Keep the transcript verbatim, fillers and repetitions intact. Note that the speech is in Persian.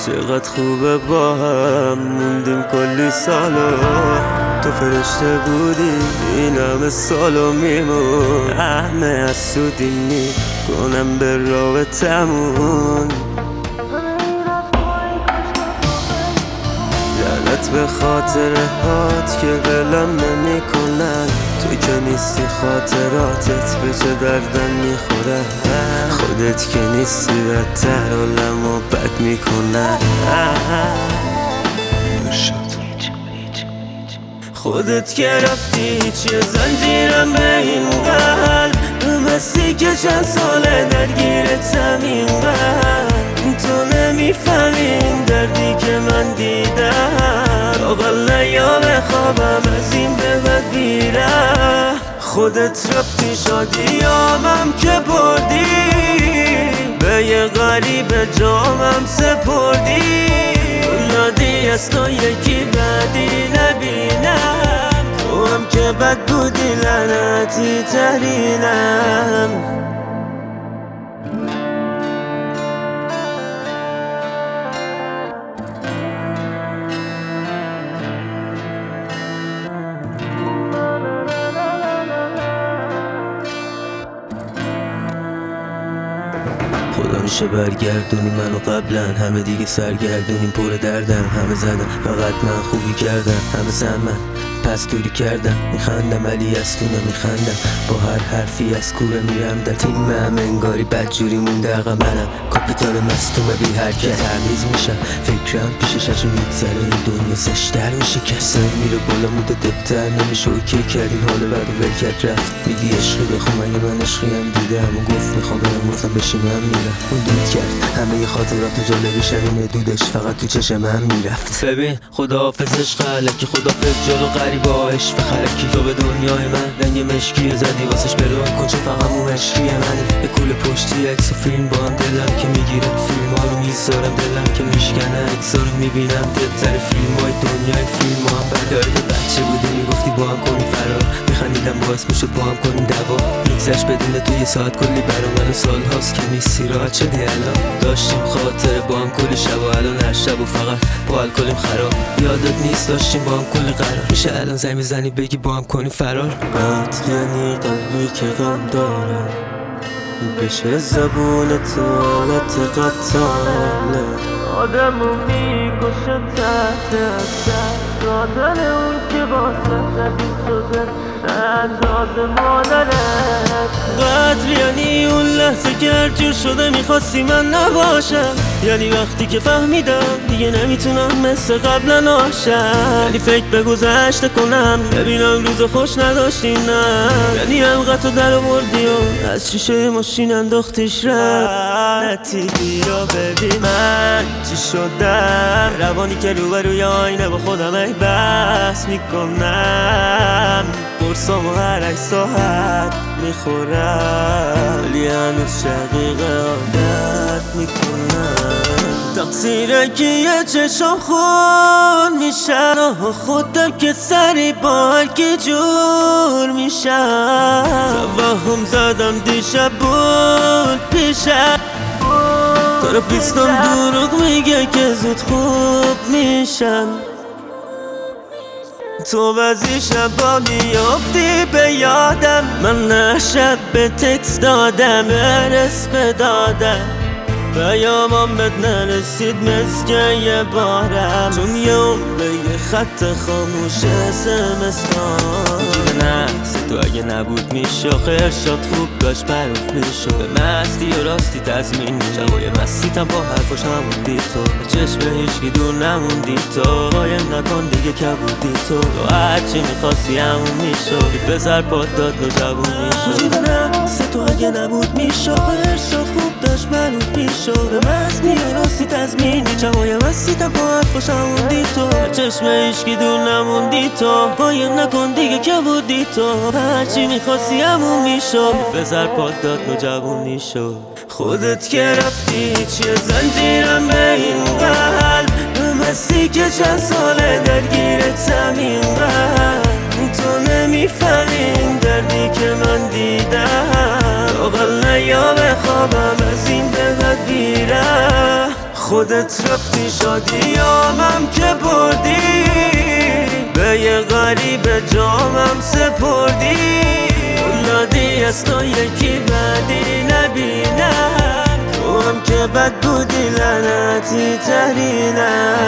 چقدر خوبه با هم موندیم کلی سالا، تو فرشته بودی این همه سالو میمون، همه از سودی میکنم به رابطمون. لعنت به خاطره هات که ولم نمی کنن، تو که نیستی خاطراتت به چه دردن میخوره، خودت که نیستی بدتر حالمو بد میکنن. خودت که رفتی چیه زنجیرم به این قلب، مستی که چند ساله درگیرتم این قلب، تو نمیفهمین دردی که من دیدم، اقل نیام خوابم از این به بد بیره. خودت رفتی شادیامم که بردی، به یه غریب جامم سپردی، یادی از تو یکی بدی نبینم، تو هم که بد بودی لعنتی ترینم. خدا میشه برگردونی منو قبلا، همه دیگه سرگردونیم پر دردم، همه زدم فقط من خوبی کردم، همه سمن پس دوری کردم، میخندم ولی از تو نمیخندم، با هر حرفی از کوره میرم در تیم هم انگاری بدجوری مونده عقب منم، کاپیتان مستومه بی حرکت تمیز میشم، فکرم پیشش هرچی میگذره این دنیا زشتر میشه، کسی میره بالا موده دبتر نمیشه، اوکی کردین حالا بعد ول کرد رفت، میگی عشقی بخون مگه من عشقی هم دیدم و گفت میخوام برم، گفتم بشینم میرم، اون دود کرد همه ی خاطرات جالبی شبینه دودش فقط تو چشم هم میرفت. ببین خداحافظش خلکی، خداحافظ جلو غریباش و خلکی، تو به دنیای من رنگ مشکی زدی واسش برون کن چه فقط اون عشقی منی، به کل پشتی عکس و فیلم با هم دلم که میگیره، فیلم ها رو میذارم دلم که میشکنه، عکس ها رو میبینم دلتر فیلم های دنیای فیلم ها هم بداری، بچه بودی میگفتی با هم کنی فرار، میخندیدم باعث میشد با هم کنیم دوا، میگذشت بدون تو یه ساعت کلی برا من سال هاست که نیستی راحت شدی الان، داشتیم خاطره با هم کلی شب و الان هر شب و فقط با الکلیم خراب، یادت نیست داشتیم با هم کلی قرار، میشه الان زنگ میزنی بگی با هم کنی فرار. قط یعنی قلبی که غم داره بشه زبون تو حالت قطاله، آدمو میکشه تحت اثر، قاتل اون که واسه زدی شده انداز مادرت، قدر یعنی اون لحظه که هرجور شده میخواستی من نباشم، یعنی وقتی که فهمیدم دیگه نمیتونم مثل قبلا ناشم، یعنی فکر به گذشته کنم ببینم روز خوش نداشتی، نه یعنی حلقتو در آوردی و از شیشه ماشین انداختیش رفتی، بیا ببین من چی شدم، روانی که روبروی آینه با خودم ای بحث میکنم، قرصامو هر ای ساعت میخورم ولی هنوز شقیقه عادت میکنم، تقصیره که یه چشم خون میشن و خودم که سری با هر کی جور میشم، توهم زدم دیشب بود پیشم، تراپیستم دروغ میگه که زود خوب میشم، تو بعضی شبا میافتی به یادم، من نه شب به تکست دادم برس بدادم، پیامم بهت نرسید مثل یه بارم، چون یه عمره یه خط خاموش اسمس دارم، نه تو اگه نبود میشه خیر شد خوب داشت معروف میشد، به مستی و راستی تضمین میشم و یه مستیتم با حرفاش هموندی، تو به چشم هیچکی دور نموندی، تو قایم نکن دیگه کبودی، تو تو هرچی میخواستی همون میشد، بذار پاد داد نوجوون میشد، نه تو اگه نبود میشه خیر شد خوب داشت معروف میشد، به مستی و راستی تضمین میشم و یه مستیتم با حرفاش هموندی، تو به چشم هیچکی دور نموندی، تو قایم نکن دیگه کبودی، تو هرچی میخواستی همون میشد، بذار پاد داد نوجوونی شد. خودت که رفتی چیه زنجیرم به این قلب، مستی که چند ساله درگیرتم این قلب، تو نمیفهمین دردی که من دیدم، اقل نیام خوابم از این به بد بیره. خودت رفتی شادیامم که بردی، به یه غریب جامم سپردی. اولادی از تو یکی بدی نبینم، تو هم که بد بودی لعنتی ترینم.